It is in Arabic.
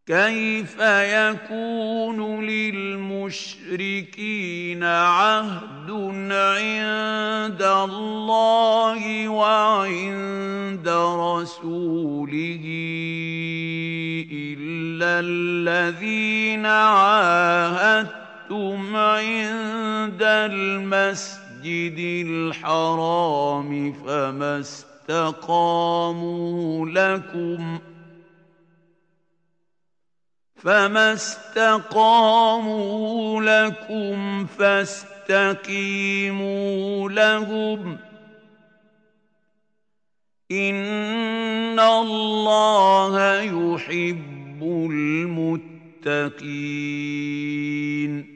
كيف يكون للمشركين عهد عند الله وعند رسوله إلا الذين عاهدتم عند المسجد الحرام فما استقاموا لكم فاستقيموا لهم إن الله يحب المتقين